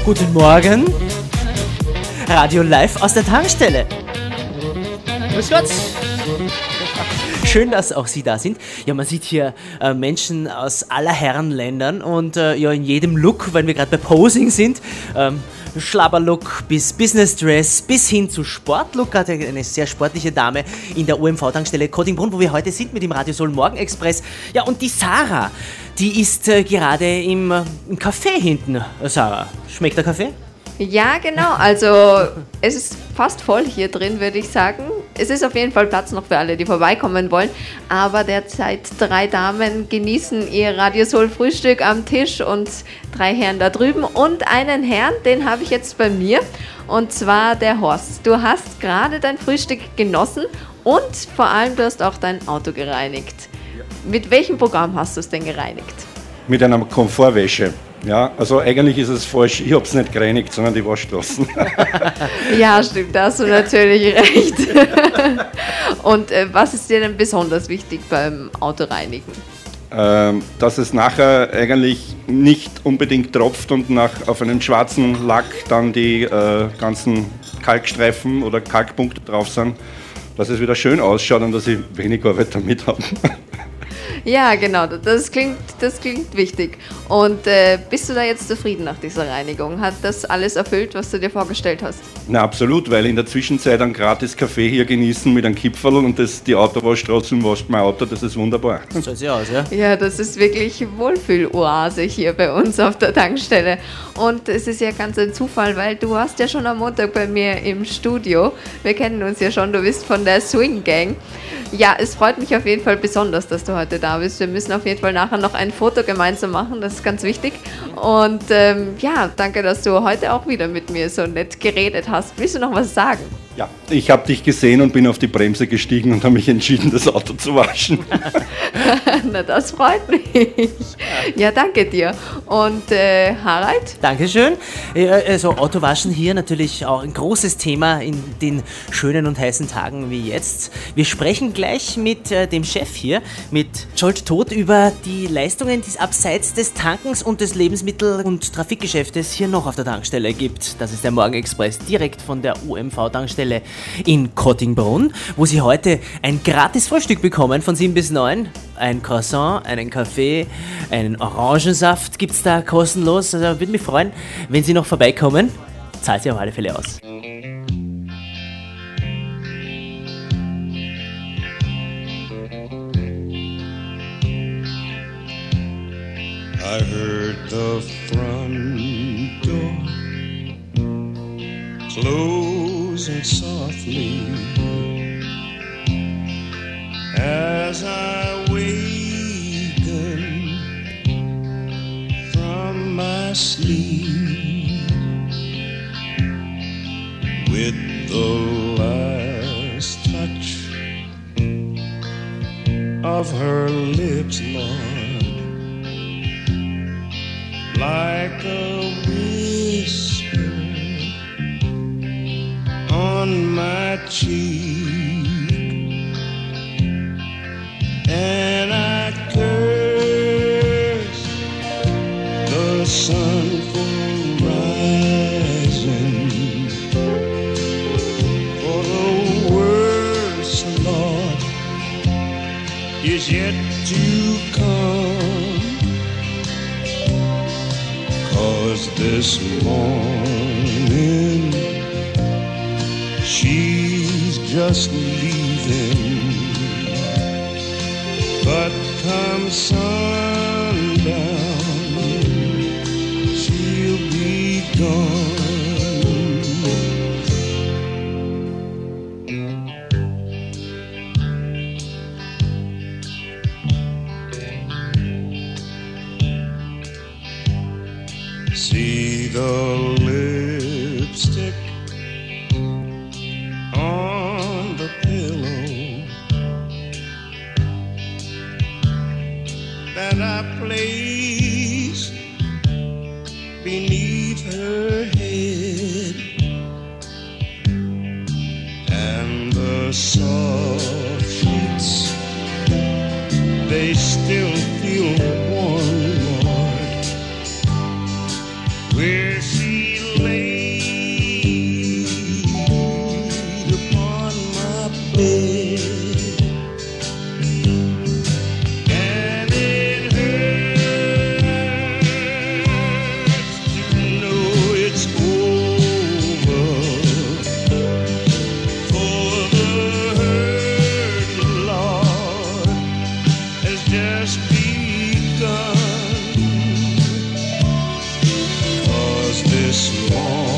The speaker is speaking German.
Guten Morgen. Radio live aus der Tankstelle. Grüß Gott. Schön, dass auch Sie da sind. Ja, man sieht hier Menschen aus aller Herren Ländern und ja, in jedem Look, wenn wir gerade bei Posing sind. Schlabberlook bis Business Dress bis hin zu Sportlook. Gerade eine sehr sportliche Dame in der OMV-Tankstelle Kotinbrunn, wo wir heute sind mit dem Radio Soul Morgenexpress. Ja, und die Sarah, die ist gerade im Café hinten. Sarah, schmeckt der Kaffee? Ja, genau. Also es ist fast voll hier drin, würde ich sagen. Es ist auf jeden Fall Platz noch für alle, die vorbeikommen wollen. Aber derzeit 3 Damen genießen ihr Radio Soul Frühstück am Tisch und 3 Herren da drüben. Und einen Herrn, den habe ich jetzt bei mir. Und zwar der Horst. Du hast gerade dein Frühstück genossen und vor allem du hast auch dein Auto gereinigt. Ja. Mit welchem Programm hast du es denn gereinigt? Mit einer Komfortwäsche. Ja, also eigentlich ist es falsch, ich habe es nicht gereinigt, sondern die Waschstraßen. Ja, stimmt, da hast du natürlich recht. Und was ist dir denn besonders wichtig beim Autoreinigen? Dass es nachher eigentlich nicht unbedingt tropft und auf einem schwarzen Lack dann die ganzen Kalkstreifen oder Kalkpunkte drauf sind, dass es wieder schön ausschaut und dass ich wenig Arbeit damit habe. Ja, genau, das klingt wichtig. Und bist du da jetzt zufrieden nach dieser Reinigung? Hat das alles erfüllt, was du dir vorgestellt hast? Na, absolut, weil in der Zwischenzeit ein gratis Kaffee hier genießen mit einem Kipferl und die Autowasch trotzdem wascht mein Auto, das ist wunderbar. So sieht sie aus, ja? Ja, das ist wirklich Wohlfühloase hier bei uns auf der Tankstelle. Und es ist ja ganz ein Zufall, weil du warst ja schon am Montag bei mir im Studio. Wir kennen uns ja schon, du bist von der Swing Gang. Ja, es freut mich auf jeden Fall besonders, dass du heute da bist. Wir müssen auf jeden Fall nachher noch ein Foto gemeinsam machen, das ist ganz wichtig. Und ja, danke, dass du heute auch wieder mit mir so nett geredet hast. Willst du noch was sagen? Ja, ich habe dich gesehen und bin auf die Bremse gestiegen und habe mich entschieden, das Auto zu waschen. Na, das freut mich. Ja, danke dir. Und Harald? Dankeschön. Also Autowaschen hier natürlich auch ein großes Thema in den schönen und heißen Tagen wie jetzt. Wir sprechen gleich mit dem Chef hier, mit Jolt Todt, über die Leistungen, die es abseits des Tankens und des Lebensmittel- und Trafikgeschäftes hier noch auf der Tankstelle gibt. Das ist der Morgenexpress direkt von der OMV-Tankstelle in Kotinbrunn, wo Sie heute ein gratis Frühstück bekommen von 7 bis 9. Ein Croissant, einen Kaffee, einen Orangensaft gibt es da kostenlos. Also würde mich freuen, wenn Sie noch vorbeikommen. Zahlt Sie auf alle Fälle aus. I heard the front door closing softly as I wakened from my sleep with the last touch of her lips, Lord, like a whisper on my cheek, and I curse the sun for rising, for the worst, Lord, is yet to come, 'cause this morning she's just leaving, but come sundown she'll be gone. See the lipstick on the pillow that I placed beneath her head, and the soft sheets, they still feel warm, Lord, where she warm.